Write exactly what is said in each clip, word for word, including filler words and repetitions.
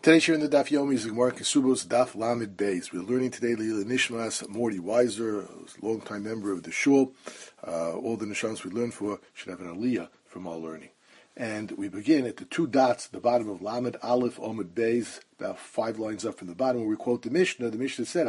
Today, here in the Daf Yomi is the Gemara Kesubos Daf Lamed Beis. We're learning today Leila Nishmas Morty Weiser, a longtime member of the Shul. Uh, all the Nishans we learn for should have an aliyah from our learning. And we begin at the two dots at the bottom of Lamed Aleph Omed Beis, about five lines up from the bottom, where we quote the Mishnah. The Mishnah said,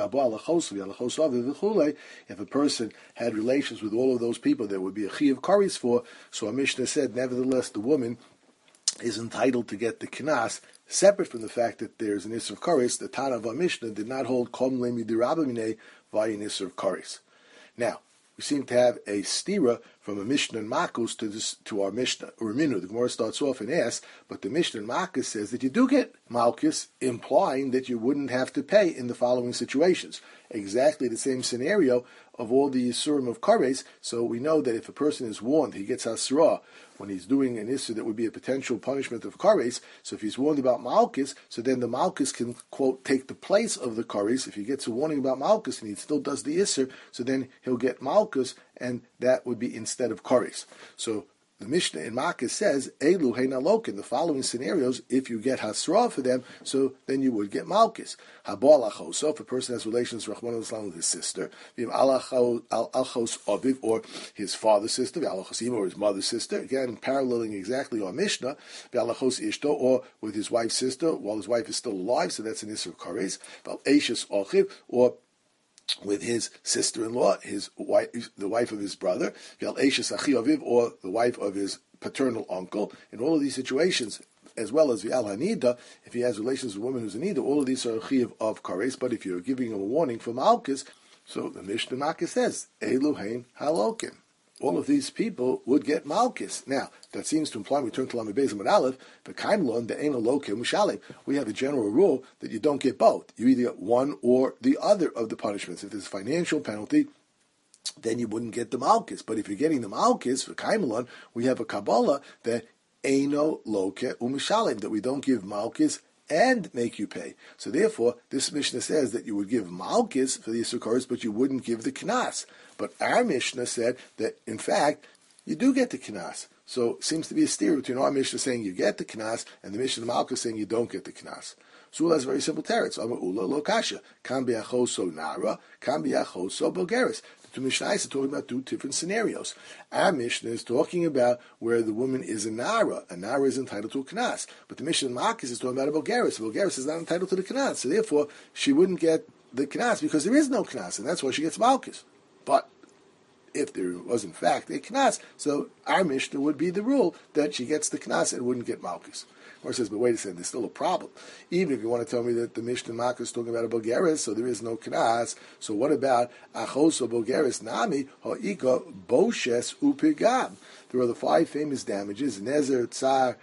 if a person had relations with all of those people, there would be a chi of karis for. So our Mishnah said, nevertheless, the woman is entitled to get the knas, separate from the fact that there's an Isser of Karis. The Tana of our Mishnah did not hold Kom Lemi Dirabamine via an Isser of Karis. Now, we seem to have a stira from a Mishnah in Makos to this, to our Mishnah, or Minu. The Gemara starts off and asks, but the Mishnah in Makos says that you do get Malchus, implying that you wouldn't have to pay in the following situations. Exactly the same scenario of all the Yisurim of Kares. So we know that if a person is warned, he gets Hasra when he's doing an Issur that would be a potential punishment of Kares. So if he's warned about Malchus, so then the Malchus can, quote, take the place of the Kares. If he gets a warning about Malchus and he still does the Issur, so then he'll get Malchus, and that would be instead of Kares. So the Mishnah in Makos says, Elu heina lokin, the following scenarios, if you get Hasra for them, so then you would get Malchus. Habo alachos, so if a person has relations with his sister, alachos aviv, or his father's sister, alachosim, or his mother's sister, again, paralleling exactly our Mishnah, alachos ishto, or with his wife's sister, while his wife is still alive, so that's an Isser of Kares, eishes achiv, or with his sister-in-law, his wife, the wife of his brother, or the wife of his paternal uncle. In all of these situations, as well as V'al Hanida, if he has relations with a woman who's a Nida, all of these are a Chiv of Kares. But if you're giving him a warning for Malchus, so the Mishnah Makos says, Elu hein halokin. All of these people would get Malchus. Now, that seems to imply, we turn to Lamed Beis and Aleph, the Kaimlon, the Ein Alokim, Mushalim. We have a general rule that you don't get both. You either get one or the other of the punishments. If there's a financial penalty, then you wouldn't get the Malchus. But if you're getting the Malchus for Kaimlon, we have a Kabbalah that Eino Loke Umishalim, that we don't give Malchus and make you pay. So therefore, this Mishnah says that you would give Malchus for the Yisur Kares, but you wouldn't give the Knas. But our Mishnah said that, in fact, you do get the Knas. So it seems to be a steer between our Mishnah saying you get the Knas and the Mishnah of Malchus saying you don't get the Knas. So that's very simple teretz. Amar Ula lo kasha. Kan biachoso nara, kan biachoso bogeres. The two Mishnahs are talking about two different scenarios. Our Mishnah is talking about where the woman is a nara. A nara is entitled to a knas. But the Mishnah of Malchus is talking about a bogeres. A bogeres is not entitled to the knas. So therefore, she wouldn't get the knas because there is no knas, and that's why she gets Malchus. But if there was in fact a knas, so our Mishnah would be the rule that she gets the knas and wouldn't get Malchus. Or says, but wait a second, there's still a problem. Even if you want to tell me that the Mishnah Makos is talking about a bogeres, so there is no knas. So what about achos or bogeres nami ha'ika boshes upigam? There are the five famous damages: nezer, tsar,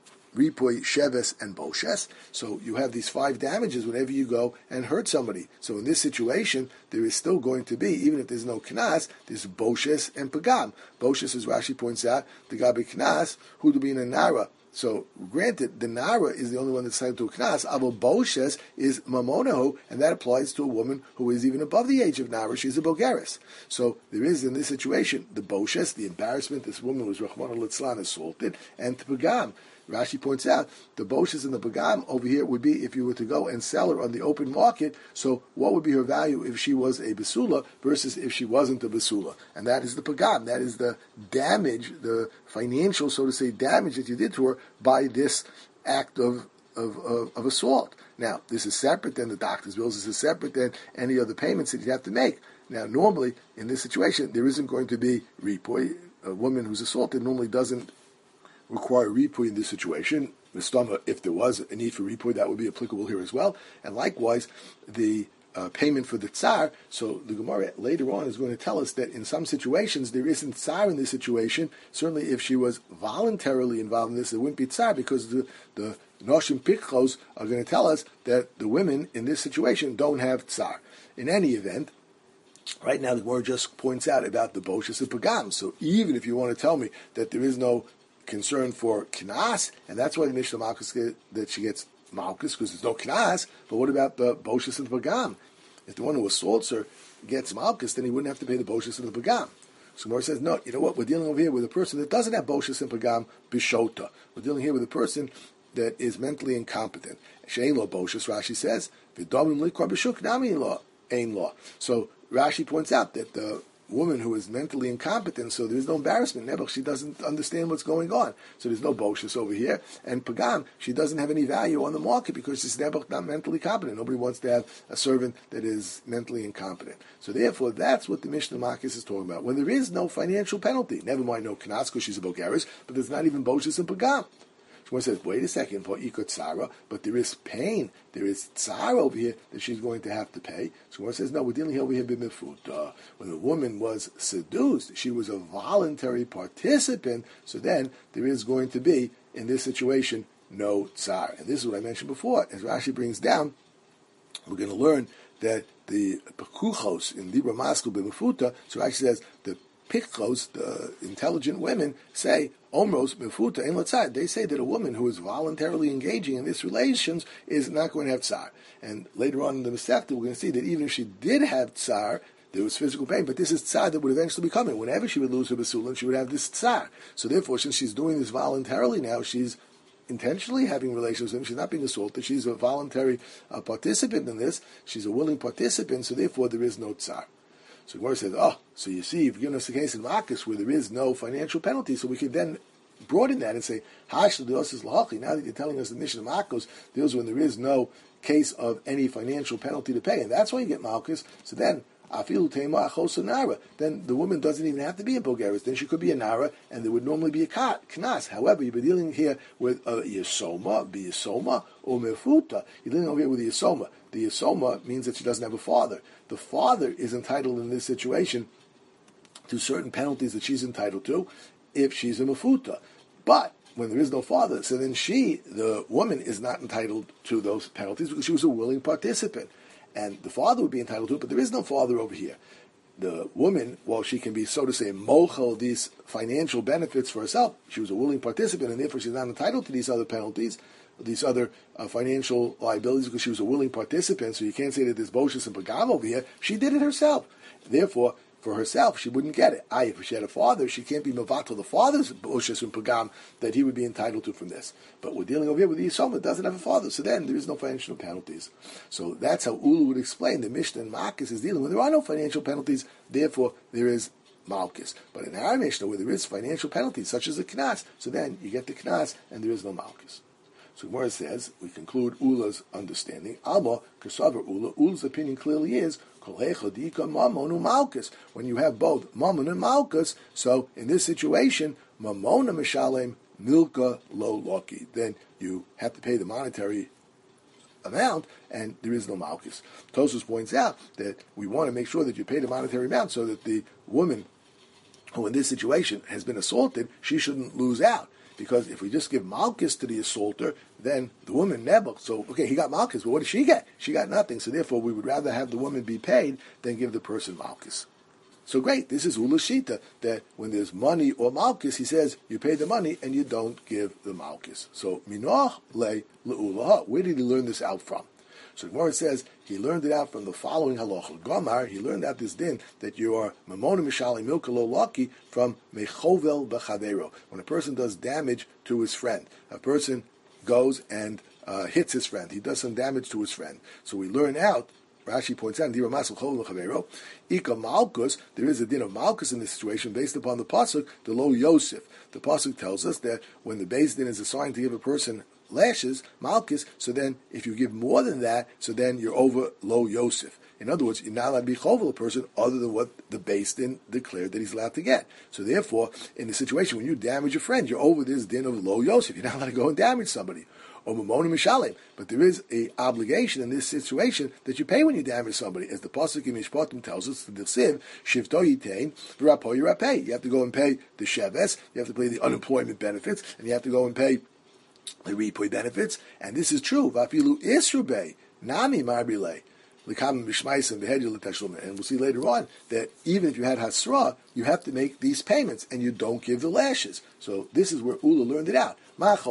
ripoy, sheves, and boshes. So you have these five damages whenever you go and hurt somebody. So in this situation, there is still going to be, even if there's no knas, there's boshes and pagam. Boshes, as Rashi points out, the gabi knas, who to be in a nara. So, granted, the Nara is the only one that's entitled to a Knas. Avo Boshes is Mamonaho, and that applies to a woman who is even above the age of Nara. She's a Bogeres. So, there is, in this situation, the Boshes, the embarrassment, this woman was Rahman al-Litzlan assaulted, and the Pagam. Rashi points out, the Boshes and the Pagam over here would be if you were to go and sell her on the open market. So, what would be her value if she was a Basula versus if she wasn't a Basula? And that is the Pagam. That is the damage, the financial, so to say, damage that you did to her by this act of, of, of, of assault. Now, this is separate than the doctor's bills. This is separate than any other payments that you have to make. Now, normally, in this situation, there isn't going to be ripoy. A woman who's assaulted normally doesn't require ripoy in this situation. If there was a need for ripoy, that would be applicable here as well. And likewise, the uh, payment for the tsar. So the Gemara later on is going to tell us that in some situations there isn't tsar in this situation. Certainly, if she was voluntarily involved in this, there wouldn't be tsar, because the the noshim pikchos are going to tell us that the women in this situation don't have tsar. In any event, right now the Gemara just points out about the boshes and pagam. So even if you want to tell me that there is no concern for knas, and that's why the Mishnah Malchus that she gets Malchus, because there's no knas. But what about the boshes and the pagam? If the one who assaults her gets Malchus, then he wouldn't have to pay the boshes and the pagam. So Gemara says, no, you know what? We're dealing over here with a person that doesn't have boshes and pagam bishota. We're dealing here with a person that is mentally incompetent. she'ein lo boshus, Rashi says, v'domim likor b'shuk nami lo ein lo. So Rashi points out that the woman who is mentally incompetent, so there is no embarrassment. Nebuch, she doesn't understand what's going on. So there's no boshus over here. And Pagam, she doesn't have any value on the market because she's Nebuch not mentally competent. Nobody wants to have a servant that is mentally incompetent. So therefore, that's what the Mishnah Makis is talking about. When there is no financial penalty, never mind no knas because she's a Bulgaris, but there's not even boshus and Pagam. Shmuel says, wait a second, for ikot tzara, but there is pain, there is tzara over here that she's going to have to pay. Shmuel says, no, we're dealing here over here b'mefut. When the woman was seduced, she was a voluntary participant, so then there is going to be, in this situation, no tzara. And this is what I mentioned before. As Rashi brings down, we're going to learn that the pekuchos in Libra Maskul b'mefuta, so Rashi says, the Pikchos, the intelligent women, say, Omros mefuta ein latzar. They say that a woman who is voluntarily engaging in this relations is not going to have tsar. And later on in the Masechta, we're going to see that even if she did have tsar, there was physical pain, but this is tsar that would eventually be coming. Whenever she would lose her basulim, she would have this tsar. So therefore, since she's doing this voluntarily now, she's intentionally having relations with him. She's not being assaulted. She's a voluntary uh, participant in this. She's a willing participant, so therefore there is no tsar. So Gemara says, oh, so you see, you've given us a case in Makis where there is no financial penalty, so we could then broaden that and say, Hash l'dios lahachi. Now that you're telling us the Mishnah Makos deals when there is no case of any financial penalty to pay, and that's why you get Malchus. So then, afilu teima achos nara. Then the woman doesn't even have to be a Bulgaris. Then she could be a nara, and there would normally be a knas. However, you've been dealing here with a yesoma, be yesoma, or mefuta. You're dealing over here with a yesoma. The yesoma means that she doesn't have a father. The father is entitled in this situation to certain penalties that she's entitled to if she's a mefuta. But when there is no father, so then she, the woman, is not entitled to those penalties because she was a willing participant. And the father would be entitled to it, but there is no father over here. The woman, while she can be, so to say, mochel these financial benefits for herself, she was a willing participant, and therefore she's not entitled to these other penalties, these other uh, financial liabilities, because she was a willing participant, so you can't say that there's boshus and pagam over here. She did it herself. Therefore, for herself, she wouldn't get it. I, if she had a father, she can't be mavato the father's boshus and pagam that he would be entitled to from this. But we're dealing over here with the Yisoma that doesn't have a father, so then there is no financial penalties. So that's how Ulu would explain the Mishnah and Makis is dealing with. There are no financial penalties, therefore there is Malchus. But in our Mishnah, where there is financial penalties, such as the Knas, so then you get the Knas and there is no Malchus. So Gemara says, we conclude Ula's understanding. Alma, Kasavar Ula, Ula's opinion clearly is, when you have both Mammon and Malchus, so in this situation, Mamona Mishalem, Milka Lo Loki, then you have to pay the monetary amount, and there is no Malchus. Tosus points out that we want to make sure that you pay the monetary amount so that the woman who in this situation has been assaulted, she shouldn't lose out. Because if we just give Malchus to the assaulter, then the woman never. So, okay, he got Malchus, but what did she get? She got nothing. So therefore, we would rather have the woman be paid than give the person Malchus. So great, this is Ula Shita, that when there's money or Malchus, he says, you pay the money and you don't give the Malchus. So, Minoch le le'ulaha. Where did he learn this out from? So the Gemara says he learned it out from the following halacha. Gomar, he learned out this din that you are mamona mishali milka lo laki from mechovel b'chavero. When a person does damage to his friend, a person goes and uh, hits his friend. He does some damage to his friend. So we learn out. Rashi points out, Ika Malchus, there is a din of Malchus in this situation based upon the pasuk, the Lo Yosef. The pasuk tells us that when the Beis Din is assigned to give a person lashes, Malchus, so then if you give more than that, so then you're over Lo Yosef. In other words, you're not allowed to be chovel a person other than what the Beis Din declared that he's allowed to get. So therefore, in the situation when you damage a friend, you're over this din of Lo Yosef. You're not allowed to go and damage somebody. Or Mamona Mishalim. But there is a obligation in this situation that you pay when you damage somebody. As the Pasuk in Mishpatim tells us, the Siv, Shivto Yitain, V'rapo Yirapeh. You have to go and pay the Sheves, you have to pay the unemployment benefits, and you have to go and pay the Ripoy benefits. And this is true. Vafilu Isrubei, Nami Marbile. And we'll see later on that even if you had Hasra, you have to make these payments, and you don't give the lashes. So this is where Ula learned it out. There is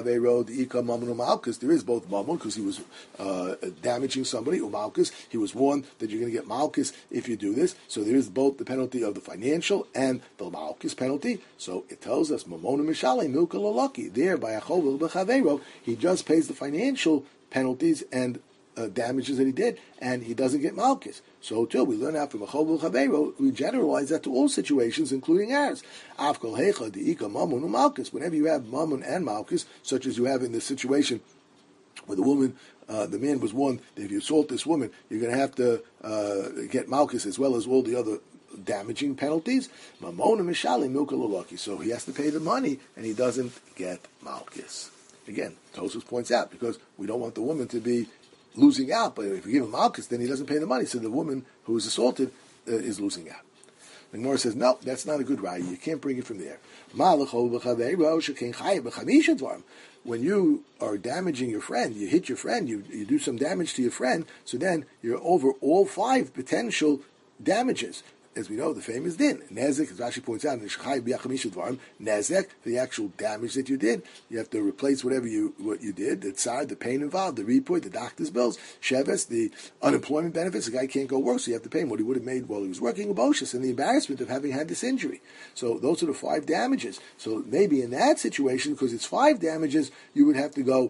both Mammon, because he was uh, damaging somebody, or Malchus. He was warned that you're going to get Malchus if you do this. So there is both the penalty of the financial and the Malchus penalty. So it tells us, Mamona Mishale, Milka Lalaki. There, by Achov B'Chaveiro, he just pays the financial penalties and uh, damages that he did, and he doesn't get malchus. So too, we learn out from a chol v'chaveiro, we generalize that to all situations, including ours. Afkol hecha deika mamun u'malchus. Whenever you have mamun and malchus, such as you have in this situation where the woman, uh, the man was warned that if you assault this woman, you're going to have to uh, get malchus as well as all the other damaging penalties. Mamona mishali milka lalaki. So he has to pay the money, and he doesn't get malchus. Again, Tosfos points out, because we don't want the woman to be losing out, but if we give him malchus, then he doesn't pay the money, so the woman who is assaulted uh, is losing out. The Gemara says, no, that's not a good raya. You can't bring it from there. When you are damaging your friend, you hit your friend, you, you do some damage to your friend, so then you're over all five potential damages. As we know, the famous din. Nezek, as Rashi points out, Nezek, the actual damage that you did. You have to replace whatever you what you did, the tsar, the pain involved, the report, the doctor's bills, Sheves, the unemployment benefits. The guy can't go work, so you have to pay him what he would have made while he was working, Aboshus, and the embarrassment of having had this injury. So those are the five damages. So maybe in that situation, because it's five damages, you would have to go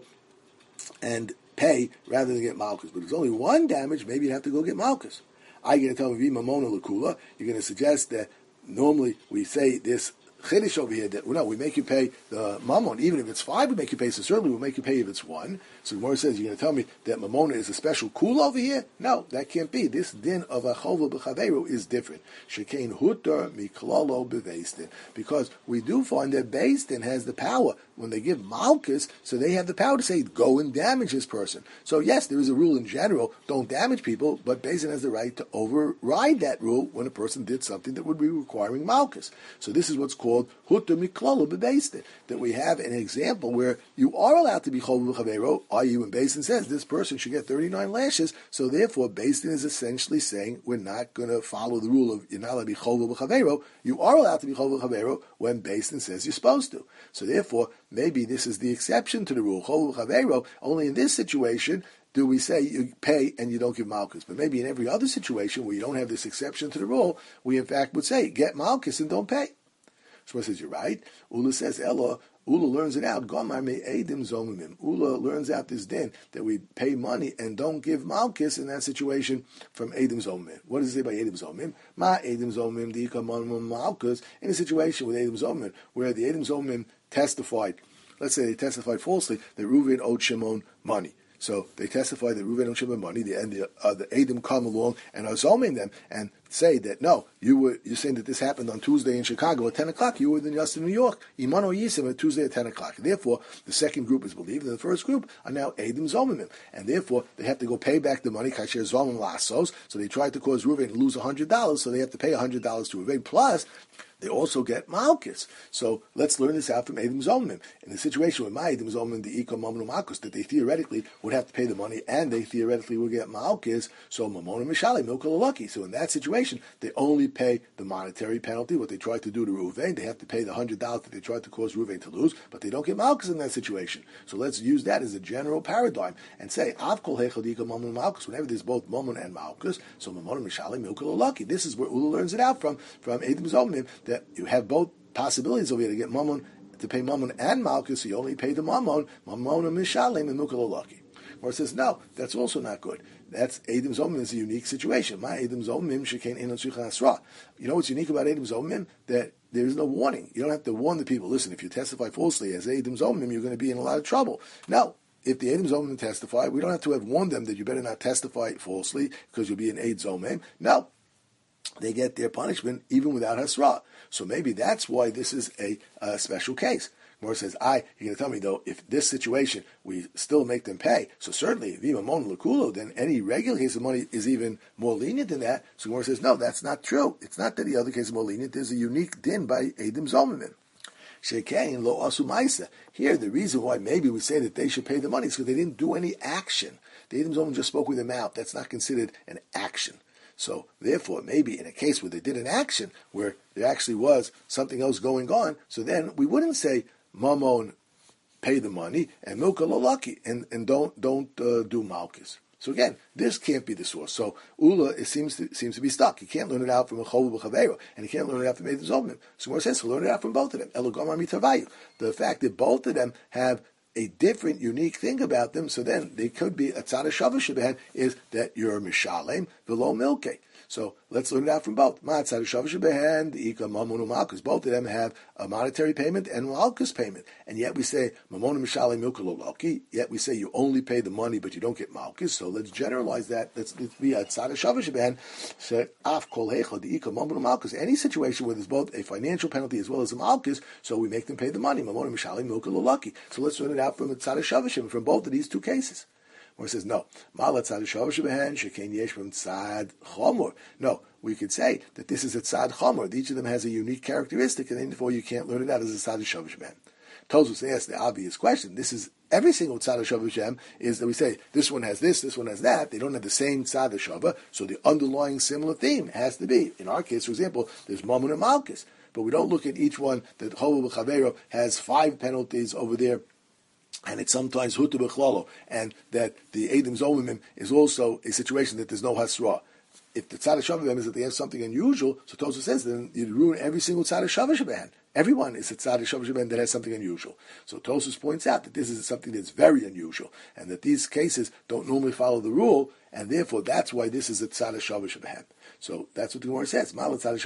and pay rather than get malchus. But if it's only one damage, maybe you'd have to go get malchus. I'm going to tell me mamona lakula. You're going to suggest that normally we say this chiddush over here that well, no, we make you pay the mamon even if it's five. We make you pay. So certainly we'll make you pay if it's one. So Gemara says you're going to tell me that mamona is a special kula over here. No, that can't be. This din of a chova b'chaveru is different. Shekain hutar miklalo beveistin, because we do find that Beis has the power when they give malchus, so they have the power to say go and damage this person. So yes, there is a rule in general: don't damage people, but Beis has the right to override that rule when a person did something that would be requiring malchus. So this is what's called hutar miklalo beveistin, that we have an example where you are allowed to be chova b'chaveru. Are you? And Beis Din says this person should get thirty-nine lashes, so therefore Beis Din is essentially saying we're not going to follow the rule of you're not allowed to be chova b'chaveru. You are allowed to be chova b'chaveru when Beis Din says you're supposed to. So therefore, maybe this is the exception to the rule, chova b'chaveru. Only in this situation do we say you pay and you don't give malchus. But maybe in every other situation where you don't have this exception to the rule, we in fact would say get malchus and don't pay. So says you're right. Ula says Ella. Ula learns it out. Gomar me edim zomimim. Ula learns out this din that we pay money and don't give malchus in that situation from edim zomimim. What does it say by edim zomimim? Ma edim zomimim diika manum malchus. In a situation with edim zomimim where the edim zomimim testified, let's say they testified falsely that Reuven owed Shimon money. So they testify that Reuven owed Shimon money, and the, uh, the Edom come along and are zoming them and say that no, you were you're saying that this happened on Tuesday in Chicago at ten o'clock. You were in just in New York, Imano Yisim at Tuesday at ten o'clock. Therefore, the second group is believed, and the first group are now Edom zomim him, and therefore they have to go pay back the money. Kasher zomim lasos. So they tried to cause Reuven to lose a hundred dollars, so they have to pay a hundred dollars to Reuven plus. They also get malchus. So let's learn this out from Edom Zomim. In the situation with my Edom Zomim, the Iko Mamonu Malchus, that they theoretically would have to pay the money and they theoretically would get malchus, so Mamonu Mishali, Milka Lalaki. So in that situation, they only pay the monetary penalty, what they tried to do to Reuven. They have to pay the one hundred dollars that they tried to cause Reuven to lose, but they don't get malchus in that situation. So let's use that as a general paradigm and say, Av Kol Hechad Iko Mamonu Malchus, whenever there's both Mamon and malchus, so Mamonu Mishali, Milka Lalaki. This is where Ula learns it out from, from Edom Zomim, that you have both possibilities over here to get mammon, to pay mammon and malchus, so you only pay the mammon, mammon and mishalim and mukalolaki. Or it says, no, that's also not good. That's Edom Zomim is a unique situation. My Edom Zomim shekain enon shichan asra. You know what's unique about Edom Zomim? That there is no warning. You don't have to warn the people. Listen, if you testify falsely as Edom Zomim, you're going to be in a lot of trouble. No. If the Edom Zomim testify, we don't have to have warned them that you better not testify falsely because you'll be an Ed Zomim. No. They get their punishment even without hasra. So maybe that's why this is a, a special case. Gemara says, I, you're going to tell me though, if this situation, we still make them pay. So certainly, if even mon l'kulo, then any regular case of money is even more lenient than that. So Gemara says, no, that's not true. It's not that the other case is more lenient. There's a unique din by Edom Zomim. Shekein lo asu ma'isa. Here, the reason why maybe we say that they should pay the money is because they didn't do any action. The Edom Zomim just spoke with their mouth. That's not considered an action. So, therefore, maybe in a case where they did an action, where there actually was something else going on, so then we wouldn't say, Mammon, pay the money, and Milka Lolaki, and, and don't don't uh, do Malchus. So again, this can't be the source. So Ula it seems to, seems to be stuck. He can't learn it out from a Chova B'Chaveiro, and he can't learn it out from Edom Zomim. So Gemara says, he'll learn it out from both of them. Elogomar mitavayu. The fact that both of them have a different, unique thing about them, so then they could be a tzad hashava shebehen is that you're mishalem v'lo milke. So let's learn it out from both. Ma tzad hashava shebehen, the ika mamun u'malkus. Both of them have a monetary payment and malkus payment, and yet we say mamon mishalem milke lo loki. Yet we say you only pay the money, but you don't get malkus. So let's generalize that. Let's, let's be a tzad hashava shebehen. So af kol hechad the ika mamun u'malkus. Any situation where there's both a financial penalty as well as a malkus, so we make them pay the money. Mamon mishalem milke lo loki. So let's learn it out from a tzad hashava shebehen from both of these two cases. Or it says, no. No, we could say that this is a tzad chomor. Each of them has a unique characteristic, and therefore you can't learn it out as a tzad hashava shebehen. Tosfos asks the obvious question. This is every single tzad hashava shebehen is that we say this one has this, this one has that. They don't have the same tzad hashava, so the underlying similar theme has to be. In our case, for example, there's mamun and malchus, but we don't look at each one that chova b'chavero has five penalties over there, and it's sometimes hutu b'chlalo, and that the Eidim Zomimim is also a situation that there's no hasra. If the tzad hashava shebehen is that they have something unusual, so Tosfos says then you ruin every single tzad hashava shebehen. Everyone is a tzad hashava shebehen that has something unusual. So Tosfos points out that this is something that's very unusual, and that these cases don't normally follow the rule, and therefore that's why this is a tzad hashava shebehen. So that's what the Gemara says.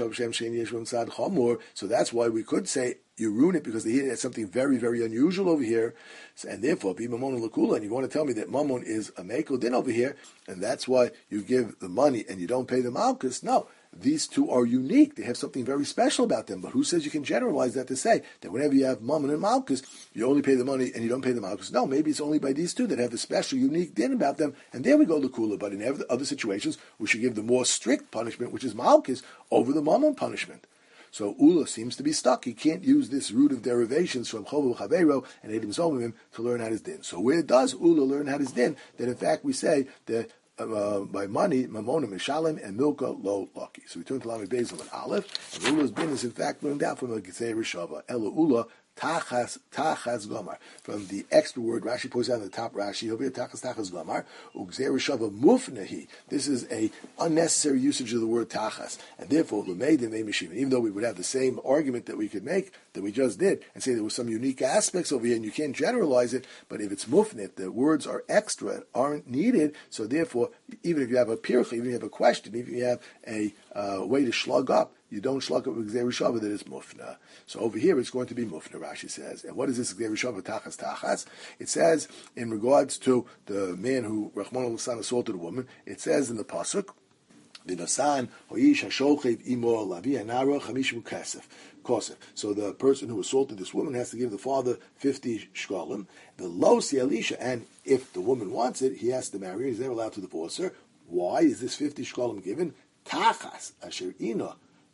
So that's why we could say you ruin it because they had something very, very unusual over here, and therefore be mamon and lakula. And you want to tell me that mamon is a mekel din over here, and that's why you give the money and you don't pay the malchus. No, these two are unique. They have something very special about them. But who says you can generalize that to say that whenever you have mamon and malchus, you only pay the money and you don't pay the malchus? No, maybe it's only by these two that have a special, unique din about them, and there we go lakula. But in other situations, we should give the more strict punishment, which is malchus, over the mamon punishment. So Ula seems to be stuck. He can't use this root of derivations from Chovu Chavero and Eidim Zomimim to learn how his din. So where does Ula learn how his din? That in fact we say that uh, by money, Mamona Mishalem and Milka Lo Lucky. So we turn to Lami Bezel and Aleph, and Ula's din is in fact learned out from a Gizei Rishava. Ela Ula Tachas Tachas Gomar. From the extra word, Rashi points out in the top Rashi over here, Tachas Tachas Gomar, Ugzei Rishava Mufnahi. This is a unnecessary usage of the word Tachas, and therefore Lumeidim Eimishim. Even though we would have the same argument that we could make that we just did, and say there were some unique aspects over here, and you can't generalize it. But if it's Mufnit, the words are extra and aren't needed. So therefore, even if you have a pircha, even if you have a question, even if you have a uh, way to slug up, you don't shluk up with Gzei Rishava that is mufna. So over here it's going to be mufna, Rashi says. And what is this Gzei Rishava tachas tachas? It says in regards to the man who Rachmana litzlan assaulted a woman, it says in the pasuk, V'nasan ho'ish hasholchev imo lavi anara chamishim kasef. So the person who assaulted this woman has to give the father fifty shkalim. The lo sialisha, and if the woman wants it, he has to marry her. He's never allowed to divorce her. Why is this fifty shkalim given? Tachas asher ina.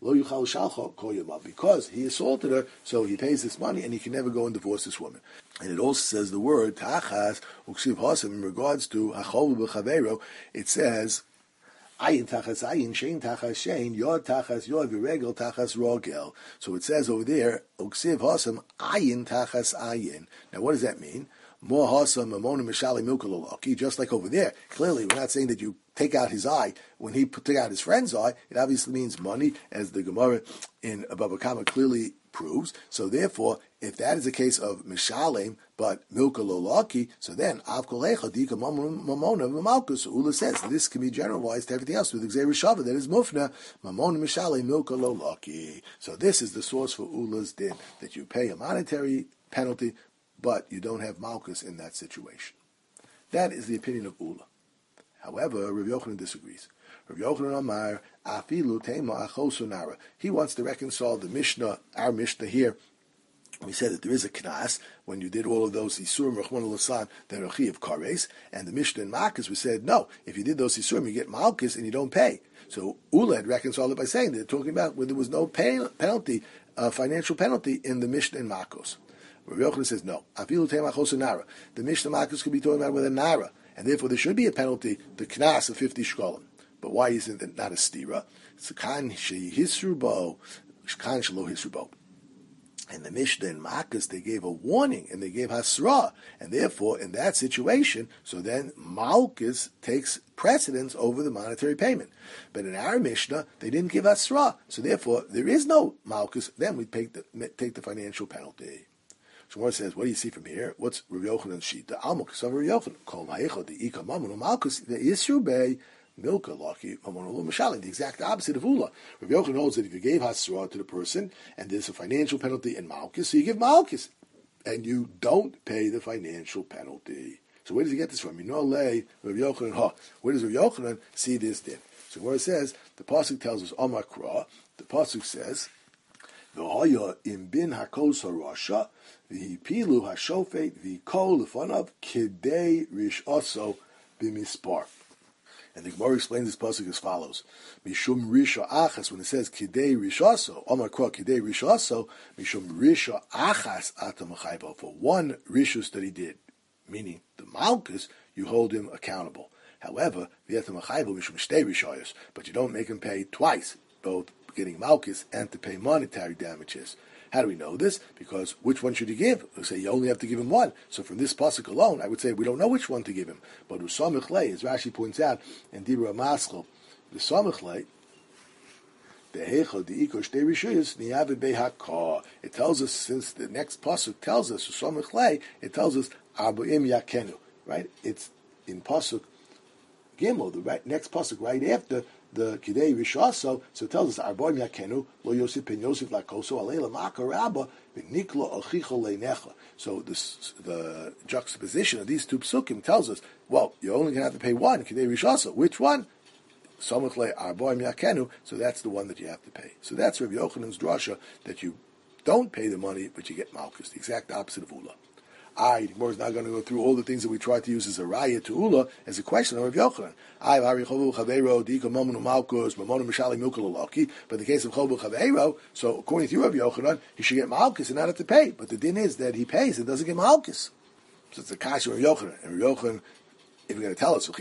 Because he assaulted her, so he pays this money and he can never go and divorce this woman. And it also says the word tachas uksiv hasam in regards to hachol b'chavero. It says ayin tachas ayin shein tachas shein yod tachas yod v'regel tachas rogel. So it says over there uksiv hasam ayin tachas ayin. Now what does that mean? More hasam mamona mishali milkaloloki. Just like over there, clearly we're not saying that you take out his eye. When he took out his friend's eye, it obviously means money, as the Gemara in Baba Kama clearly proves. So therefore, if that is a case of mishalem, but milka lolaki, so then av kolecha dika mamona mamalkus. So Ula says that this can be generalized to everything else with Gzei Rishava that is mufna mamona mishalem milka lolaki. So this is the source for Ula's din, that you pay a monetary penalty, but you don't have malchus in that situation. That is the opinion of Ula. However, Rav Yochanan disagrees. Rav Yochanan Amar, afilu tema achosunara. He wants to reconcile the Mishnah, our Mishnah here. We said that there is a knas when you did all of those isurim rachmana litzlan that are chi of kares, and the Mishnah in Malkus we said no. If you did those isurim, you get malchus and you don't pay. So Ula had reconciled it by saying they're talking about when there was no pay, penalty, uh, financial penalty in the Mishnah in Malkus. Rav Yochanan says no. Afilu tema achosunara. The Mishnah Malkus could be talking about with a nara. And therefore there should be a penalty, the knas of fifty shkolim. But why isn't it not a stira? It's a kan shehisrubo, kan shelo hisrubo. And the Mishnah in Malkus, they gave a warning, and they gave hasra. And therefore, in that situation, so then Malkus takes precedence over the monetary payment. But in our Mishnah, they didn't give hasra. So therefore, there is no Malkus. Then we take the, take the financial penalty. So Gemara says, what do you see from here? What's Rav Yochanan's shita? Almuk Sav Rav Yochanan. Kol Ma'echad the Ika Mamun Malkus the Yisru Bey Milka Laki Mamun Ulu Mashalim. The exact opposite of Ula. Rav Yochanan holds that if you gave Hasra to the person and there's a financial penalty in Malkus, so you give Malkus, and you don't pay the financial penalty. So where does he get this from? You know, lay Rav Yochanan. Ha. Where does Rav Yochanan see this din? So where it says the pasuk tells us Amar Kra. The pasuk says, "V'haya im bin hakos harasha v'hipilu hashofet v'kol lefanav kidei rishaso b'mispar." And the Gemara explains this pasuk as follows: Mishum risha achas, when it says kidei rishaso, Amar Kra kidei rishaso, Mishum risha achas atamachayvo, for one rishus that he did, meaning the malchus, you hold him accountable. However, but you don't make him pay twice, both getting malchus and to pay monetary damages. How do we know this? Because which one should you give? We say you only have to give him one. So from this pasuk alone, I would say we don't know which one to give him. But usamich lei, as Rashi points out in Dibra Maschel, the samich lei, the heichel the ikosh de rishuyos niyavid behakar. It tells us, since the next pasuk tells us usamich lei, it tells us arbaim yakenu. Right? It's in pasuk Gimel, the right, next pasuk right after the Kidei Rishaso, so it tells us Arboim Yakenu Lo Yosef Ben Yosef Lakoso Alela Makarabba Niklo Achicho Leinecha. So this, the juxtaposition of these two psukim tells us, well, you're only going to have to pay one Kidei Rishaso. Which one? Samach Le Arboim Yakenu. So that's the one that you have to pay. So that's Rav Yochanan's drasha, that you don't pay the money, but you get malchus, the exact opposite of Ula. I, the Gemara is not going to go through all the things that we try to use as a raya to Ula as a question of Rav Yochanan. I, but in the case of Chobu Chaveiro, so according to you, Rav Yochanan, he should get Malchus and not have to pay. But the din is that he pays and doesn't get Malchus. So it's a kasha of Rav Yochanan. And Rav Yochanan, if you're going to tell us,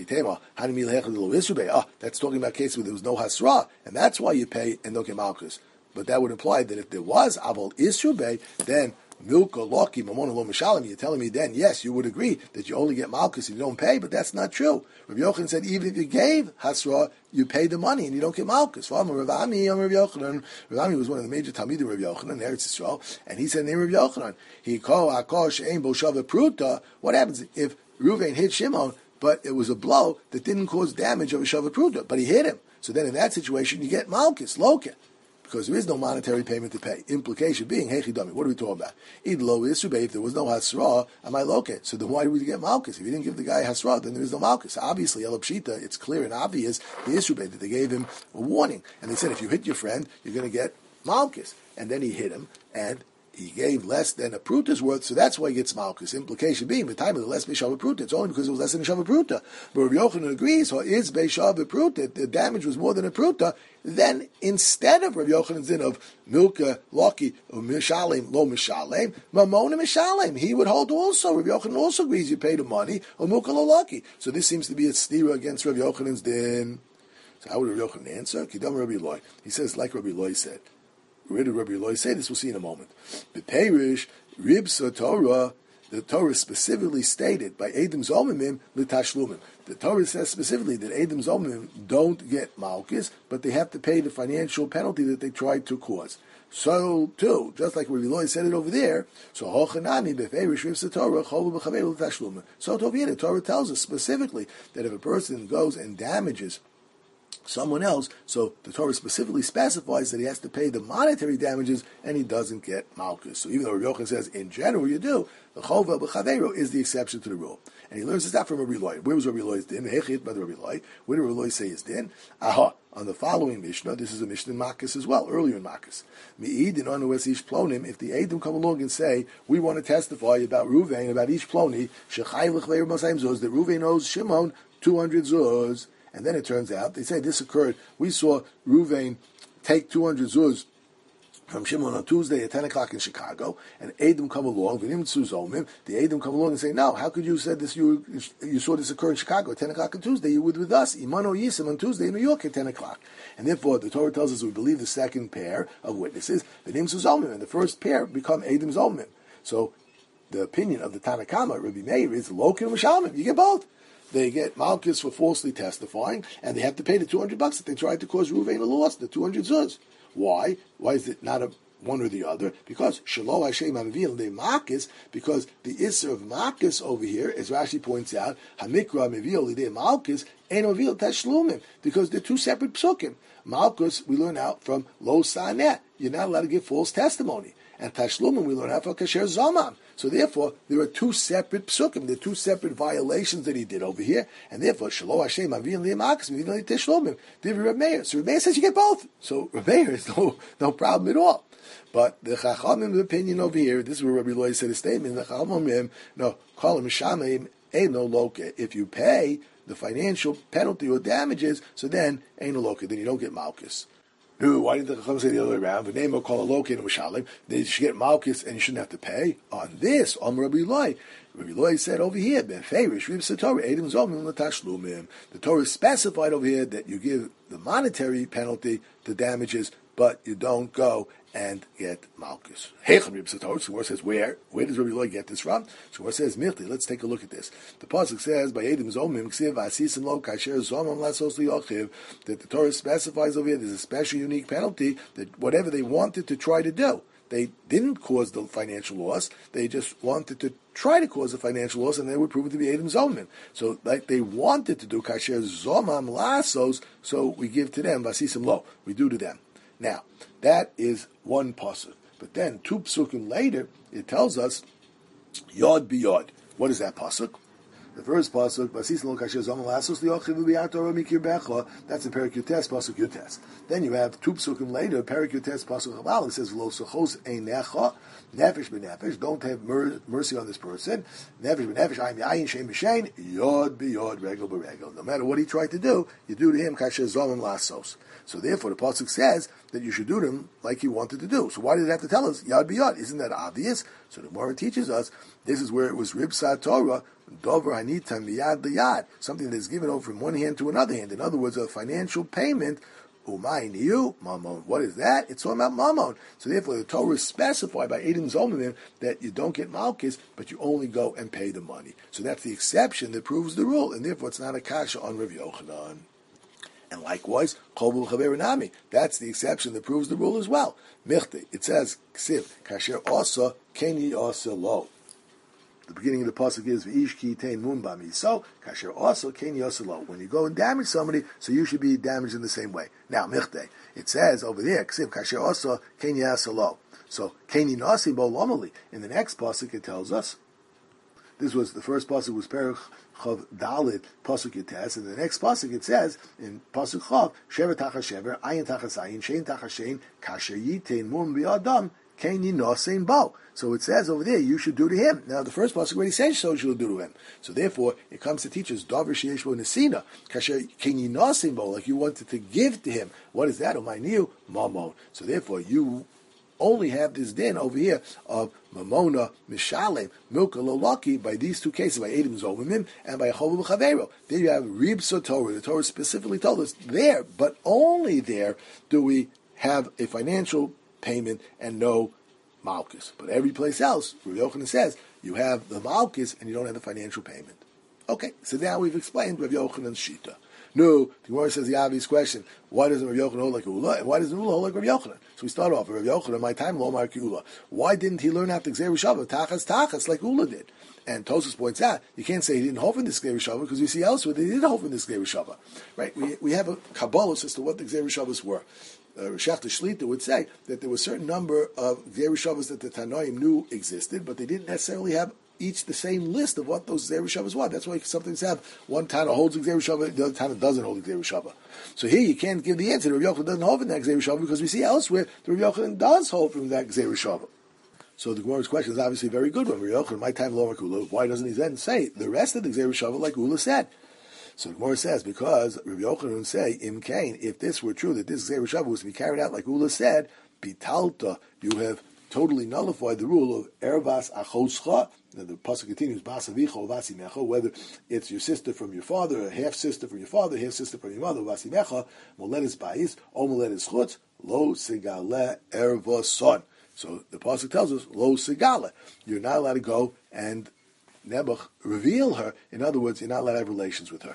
oh, that's talking about cases where there was no Hasra, and that's why you pay and don't get Malchus. But that would imply that if there was Aval Isrubei, then Milka Loki Mamon Lo Mishalim, you're telling me then, yes, you would agree that you only get Malchus and you don't pay, but that's not true. Rabbi Yochanan said even if you gave Hasra, you pay the money and you don't get Malchus. Rav Ami, Rabbi Yochanan, Rav Ami was one of the major Talmidim of Rabbi Yochanan, Eretz Yisrael, and he said, name Rabbi Yochanan, he called Akar She'ein Bo Shava Pruta. What happens if Ruvain hit Shimon, but it was a blow that didn't cause damage of a Shava Pruta, but he hit him? So then in that situation, you get Malchus, Loka, because there is no monetary payment to pay. Implication being, hey chidami, what are we talking about? Idlo isrubei, if there was no hasra, am I loke? So then why do we get malchus? If you didn't give the guy hasra, then there is no malchus. Obviously, elapshita, it's clear and obvious, the isrubei, that they gave him a warning. And they said, if you hit your friend, you're going to get malchus. And then he hit him, and he gave less than a pruta's worth, so that's why he gets malchus. Implication being, the time of the less Beishava Pruta, it's only because it was less than a Shava Pruta. But Rabbi Yochanan agrees, or is Beishava Pruta, the damage was more than a Pruta, then instead of Rabbi Yochanan's din of Milka, Loki, or Mishalem, Lo Mishalem, Mamona Mishalem, he would hold also, Rabbi Yochanan also agrees you pay the money, or Milka Lo Loki. So this seems to be a stira against Rabbi Yochanan's din. So how would Rabbi Yochanan answer? Kidam Rabbi Loi. He says, like Rabbi Loi said. Where did Rabbi Loi say this? We'll see in a moment. The Perish, Ribsa Torah, the Torah specifically stated by Edom Zomimim L'Tashlumim. The Torah says specifically that Edom Zomimim don't get Malchus, but they have to pay the financial penalty that they tried to cause. So too, just like Rabbi Loi said it over there, so Hochanami Beferish Ribsa Torah Chovu B'Chaveru L'Tashlumim. So over here, the Torah tells us specifically that if a person goes and damages someone else, so the Torah specifically specifies that he has to pay the monetary damages, and he doesn't get malchus. So even though Rabbi Yochanan says in general you do, the chova b'chaveiro is the exception to the rule, and he learns this out from Rabbi Loi. Where was Rabbi Loi's din? Hechit by Rabbi Loi. Where did Rabbi Loi say his din? Aha! On the following Mishnah, this is a Mishnah in Makkas as well, earlier in Makkas. Mi'idin anu es ish plonim. If the Edom come along and say we want to testify about Ruvain, about each ploni, shechai l'chveir masayim zuz, that Ruvain owes Shimon two hundred zuz. And then it turns out, they say this occurred, we saw Ruvain take two hundred zuz from Shimon on Tuesday at ten o'clock in Chicago, and Edom come along, the Edom come along and say, no, how could you say this, you you saw this occur in Chicago at ten o'clock on Tuesday, you were with us, Imano Yisim on Tuesday in New York at ten o'clock. And therefore, the Torah tells us we believe the second pair of witnesses, the Nim Zomim, and the first pair become Edom Zomim. So, the opinion of the Tanakama, Rabbi Meir, is Lokin Mishalmim, you get both. They get malchus for falsely testifying, and they have to pay the two hundred bucks that they tried to cause Ruvain a loss, the two hundred zuz. Why? Why is it not a one or the other, because Shelo Hashem Avil de Makis, because the Isser of Makis over here, as Rashi points out, Hamikra Mevil de Malkis, Ein Avil Tashlumim, because they're two separate psukim. Malkus, we learn out from Lo Saneh. You're not allowed to give false testimony. And Tashlumim, we learn out from Kasher Zomam. So therefore, there are two separate psukim, there are two separate violations that he did over here, and therefore, Shelo Hashem Avil de Malkis, Mevil de Tashlumim. Divi Reb Meir. So Reb Meir says you get both. So Reb Meir is no, no problem at all. But the Chachamim's opinion over here, this is where Rabbi Loy said a statement, the Chachamim, no, call him Shamim, ain't no loka. If you pay the financial penalty or damages, so then ain't no loka, then you don't get malchus. No, why did the Chacham say the other way around? The name of call a loka and Mishalim, they should get malchus and you shouldn't have to pay. On this, on Rabbi Loy, Rabbi Loy said over here, the Torah specified over here that you give the monetary penalty to damages, but you don't go and get malchus. So Gemara says, where? Where does Rabbi Loy get this from? So Gemara says, Mirti, let's take a look at this. The pasuk says, by Edim Zomim, Ksiv, Asisim Lo, Kasher Zomam Lasos Liyochiv, that the Torah specifies over here, there's a special unique penalty, that whatever they wanted to try to do, they didn't cause the financial loss, they just wanted to try to cause a financial loss, and they were proven to be Edim Zomim. So, like they wanted to do, Kasher Zomam Lasos, so we give to them, Asisim Lo, we do to them. Now, that is one pasuk. But then, two psukim later, it tells us, Yod biyod. What is that pasuk? The first pasuk, that's in Perek Yutes, pasuk Yutes. Then you have two psukim later, Perek Yutes, pasuk Chabal, it says, Lo sechos einecha, nefesh b'nefesh, don't have mer- mercy on this person. Nefesh b'nefesh, ayim yayin, shem b'shein, yod b'yod, regel b'regel. No matter what he tried to do, you do to him, kasher zomim lasos. So therefore, the pasuk says that you should do to him like he wanted to do. So why did it have to tell us, yod b'yod? Isn't that obvious? So the Gemara teaches us, this is where it was ribsat Torah, dover hanita miyad liyad, something that is given over from one hand to another hand. In other words, a financial payment, umay niyu, mamon. What is that? It's all about mamon. So therefore, the Torah is specified by Edim Zomim that you don't get malchus, but you only go and pay the money. So that's the exception that proves the rule, and therefore it's not a kasha on Rav Yochanan. And likewise, Chobul Chaver Nami. That's the exception that proves the rule as well. Michte, it says, Ksiv, Kasher Osa, Keni Osa Lo. The beginning of the pasuk is V'ish ki tein mun bami. So kasher also keni yoselo. When you go and damage somebody, so you should be damaged in the same way. Now michte, it says over there ksiv kasher also keni yoselo. So keni nasi bo lomali. In the next pasuk, it tells us this was the first pasuk was Perek Chav Dalit pasuk Yutes, and the next pasuk it says in pasuk Chav shever tachas shever ayin tachas ayin shein tachas shein kasher yitein mun bi'adam. So it says over there, you should do to him. Now the first pasuk already says so you should do to him. So therefore, it comes to teach us davar sheyeshbo nesina kasher kenyi nasim bo, like you wanted to give to him. What is that? Umayniu mamon. So therefore, you only have this din over here of mamona mishalem milka lolaki by these two cases, by Edim Zomim and by Chovul Chavero. There you have rib Torah. The Torah specifically told us there, but only there do we have a financial payment and no malchus. But every place else, Rav Yochanan says, you have the malchus and you don't have the financial payment. Okay, so now we've explained Rav Yochanan's shita. No, the Gemara says the obvious question, why doesn't Rav Yochanan hold like Ula, and why doesn't Ula hold like Rav Yochanan? So we start off, Rav Yochanan, my time, lo marki Ula. Why didn't he learn after Gzeir Shava, tachas tachas, like Ula did? And Tosfos points out, you can't say he didn't hold in this Gzeir Shava, because we see elsewhere that he did hold in this Gzeir Shava. Right? We, we have a Kabbalah as to what the Gzeir Shavas were. Uh, Shachta Shlita would say that there were a certain number of Zerushavas that the Tanoim knew existed, but they didn't necessarily have each the same list of what those Zerushavas were. That's why you sometimes have one Tana holds a Zerushava, the other Tana doesn't hold a Zerushava. So here you can't give the answer. Rav Yochanan doesn't hold from that Zerushava because we see elsewhere that Rav Yochanan does hold from that Zerushava. So the Gemara's question is obviously very good. When Rav Yochanan, my time lo Ula, why doesn't he then say the rest of the Zerushava like Ula said? So the Gemara says, because Rabbi Yochanan would say, Im Kain, if this were true, that this Gzeir Shava was to be carried out like Ula said, Bitalta, you have totally nullified the rule of Ervas Achoscha. The pasuk continues, Bas Avicha Vasimecha, whether it's your sister from your father, a half sister from your father, half sister from your mother, Vasimecha, Moledes Bais, O Moledes Chutz, Lo Sigale Ervason. So the pasuk tells us, Lo Sigale. You're not allowed to go and Nebuch reveal her. In other words, you're not allowed to have relations with her.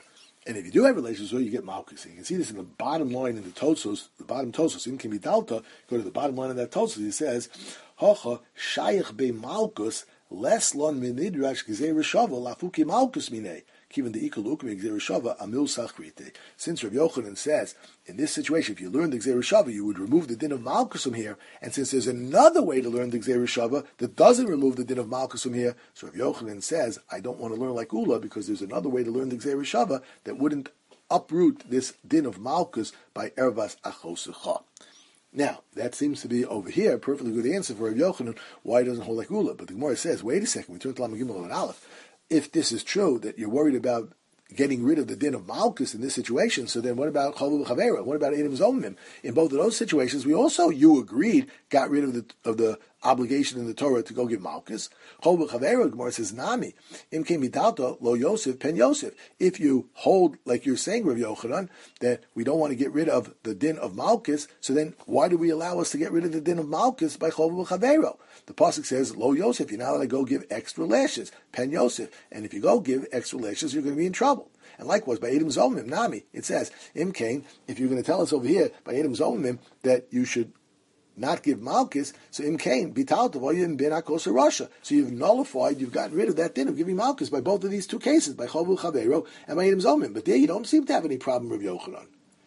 And if you do have relations, well, you get malchus. And you can see this in the bottom line in the Tosos, the bottom Tosos. In can be dalta. Go to the bottom line of that Tosos. He says, "Hocha shayich be malchus less lon minidrash gzei reshava lafuki malchus mine." Given the ikul ukmi gzei reshava amil sachrite. Since Rav Yochanan says in this situation, if you learn the gzei reshava, you would remove the din of malchus from here. And since there's another way to learn the gzei reshava that doesn't remove the din of malchus from here, so Rav Yochanan says, I don't want to learn like Ula because there's another way to learn the gzei reshava that wouldn't uproot this din of malchus by ervas achosecha. Now, that seems to be over here a perfectly good answer for Rav Yochanan why he doesn't hold like Ula. But the Gemara says, wait a second, we turn to Lamed Gimel and Aleph. If this is true, that you're worried about getting rid of the din of malchus in this situation, so then what about Chavul Chavera? What about Edom Zomim? In both of those situations, we also, you agreed, got rid of the of the obligation in the Torah to go give malchus. Chavul Chavera, Gemara says, Nami, Im Kemidalta, Lo Yosef, Pen Yosef. If you hold, like you're saying, Rav Yochanan, that we don't want to get rid of the din of malchus, so then why do we allow us to get rid of the din of malchus by Chavul Chavera? The pasuk says, Lo Yosef, you're not allowed to go give extra lashes, Pen Yosef. And if you go give extra lashes, you're going to be in trouble. And likewise, by Edom Zomim, Nami, it says, Im Kain, if you're going to tell us over here, by Edom Zomim, that you should not give malchus, so Im Kain, Bital Tavoyim bin Akosa Russia. So you've nullified, you've gotten rid of that din of giving malchus by both of these two cases, by Chavul Chavero and by Edom Zomim. But there you don't seem to have any problem with Yochanan.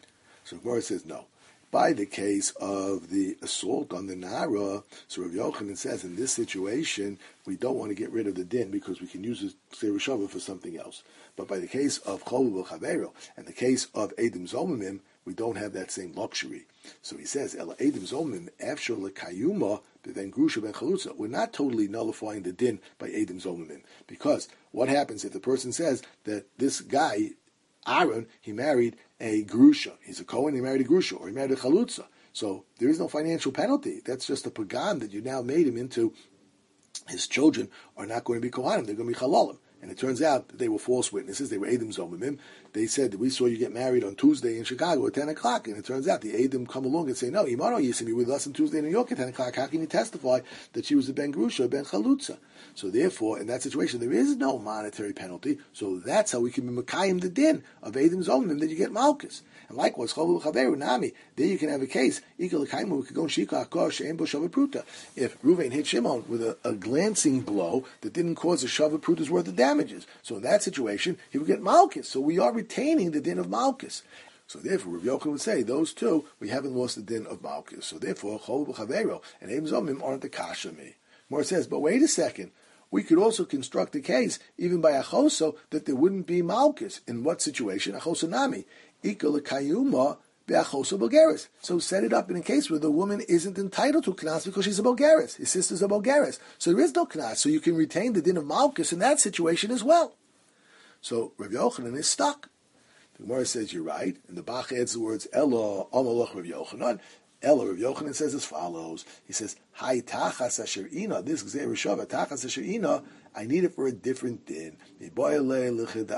So Gemara says, no. By the case of the assault on the Nara, so Rav Yochanan says, in this situation, we don't want to get rid of the din because we can use the Sereshava for something else. But by the case of Chavul Chavero and the case of Edom Zomimim, we don't have that same luxury. So he says, Ela Edom Zomimim, Afshar Lekayuma, Ben Grusha Ben Chalutza. We're not totally nullifying the din by Edom Zomimim. Because what happens if the person says that this guy, Aaron, he married a grusha. He's a Kohen, he married a grusha, or he married a chalutza. So there is no financial penalty. That's just a pagam that you now made him into. His children are not going to be Kohanim, they're going to be chalalim. And it turns out that they were false witnesses. They were Edom Zomimim. They said that we saw you get married on Tuesday in Chicago at ten o'clock. And it turns out the Edom come along and say, no, Imano Yisim, you were with us on Tuesday in New York at ten o'clock. How can you testify that she was a Ben Grusha or Ben Chalutza? So therefore, in that situation, there is no monetary penalty. So that's how we can be Makayim the din of Edom Zomimim that you get Malchus. And likewise, Chavul Chaveru Nami, there you can have a case. If Ruvain hit Shimon with a, a glancing blow that didn't cause a Shavuot Pruta's worth of damages. So in that situation, he would get Malchus. So we are retaining the din of Malchus. So therefore, Rav Yochanan would say, those two, we haven't lost the din of Malchus. So therefore, Chavul Chaveru and Edom Zomimim aren't the kasha me. More says, but wait a second. We could also construct a case, even by Achoso, that there wouldn't be Malchus. In what situation? Achoso Nami. Ika lekayuma be'achoso Bulgaris. So set it up in a case where the woman isn't entitled to Knas because she's a Bulgaris. His sister's a Bulgaris. So there is no Knas. So you can retain the din of Malchus in that situation as well. So Rav Yochanan is stuck. The Gemara says, you're right. And the Bach adds the words, Elo amalach Rav Yochanan. Elo, Rav Yochanan says as follows. He says, Hai tachas asher ina, this gzei reshava, tachas asher ina, I need it for a different din. I need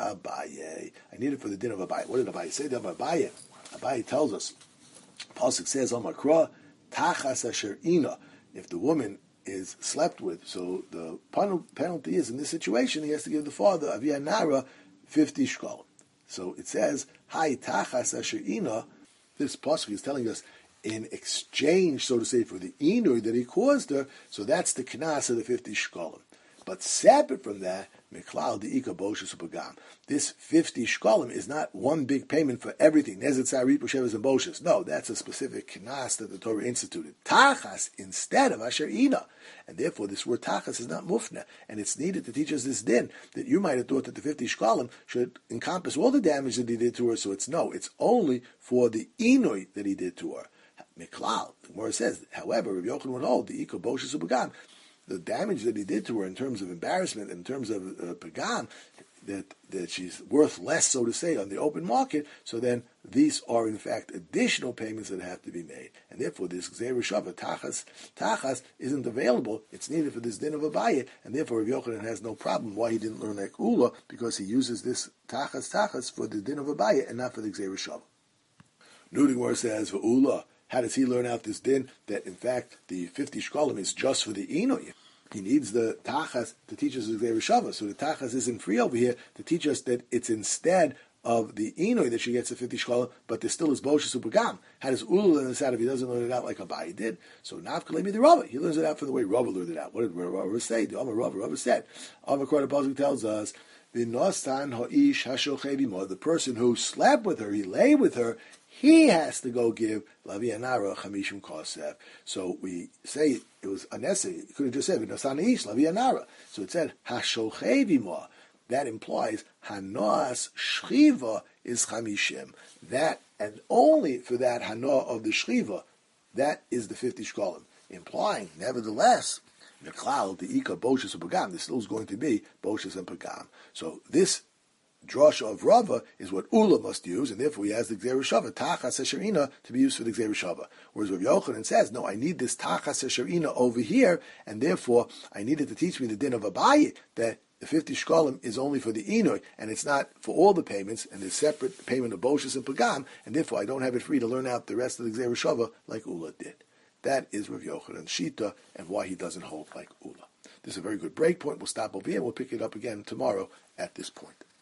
it for the din of Abaye. What did Abaye say to Abaye? Abaye tells us, Pasuk says, Amakra, tachas asher ina, if the woman is slept with, so the penalty is, in this situation, he has to give the father, Avia Nara, fifty shkol. So it says, Hai tachas asher ina, this Pasuk is telling us, in exchange, so to say, for the inur that he caused her, so that's the knas of the fifty shkolim. But separate from that, miklal deika boshus upagam. This fifty shkolim is not one big payment for everything. Nezet sarit b'shevas and boshus. No, that's a specific knas that the Torah instituted. Tachas instead of asher ina, and therefore this word tachas is not mufna, and it's needed to teach us this din that you might have thought that the fifty shkolim should encompass all the damage that he did to her. So it's no, it's only for the inui that he did to her. Miklal, the Gemara says, however, Rav Yochanan would hold the Iko Boshus U'Pagam, the damage that he did to her in terms of embarrassment, in terms of uh, Pagam, that, that she's worth less, so to say, on the open market, so then these are in fact additional payments that have to be made. And therefore this Gzei Reshava, Tachas, Tachas isn't available, it's needed for this din of Abaye, and therefore Rav Yochanan has no problem why he didn't learn like Ula, because he uses this Tachas, Tachas for the din of Abaye and not for the Gzei Reshava. Nudigmar says, for Ula, how does he learn out this din that in fact the fifty shkolim is just for the inoy? He needs the tachas to teach us the Reshava. So the tachas isn't free over here to teach us that it's instead of the Inoy that she gets the fifty shkalim, but there still is Boshas Upagam. How does Ula learn this out if he doesn't learn it out like Abayi did? So Nafkalemi the Rava, he learns it out from the way Rava learned it out. What did Rava say? The Amar Rava, Rava said, Amar Korah Pasuk tells us, V'nostan ha'ish hashochevi mo, the person who slept with her, he lay with her, he has to go give Lavianara Chamishim Kosef. So we say it was unnecessary. It could have just said V'nostan ha'ish Lavianara. So it said hashochevi mo. That implies Hanoas Shchiva is Chamishim. That, and only for that Hanoah of the Shchiva, that is the fifty shkalim. Implying, nevertheless, Meklal, the Ika, Boshas, and Pagam, there still is going to be Boshas and Pagam. So this drasha of Rava is what Ula must use, and therefore he has the Gzei Shava, Tachas Esherina, to be used for the Gzei Shava. Whereas Rav Yochanan says, no, I need this Tachas Esherina over here, and therefore I needed to teach me the din of Abaye, that the fifty shkalim is only for the Inoy, and it's not for all the payments, and there's separate payment of Boshas and Pagam, and therefore I don't have it free to learn out the rest of the Gzei Shava like Ula did. That is Rav Yochanan's Shita, and why he doesn't hold like Ula. This is a very good break point. We'll stop over here, and we'll pick it up again tomorrow at this point.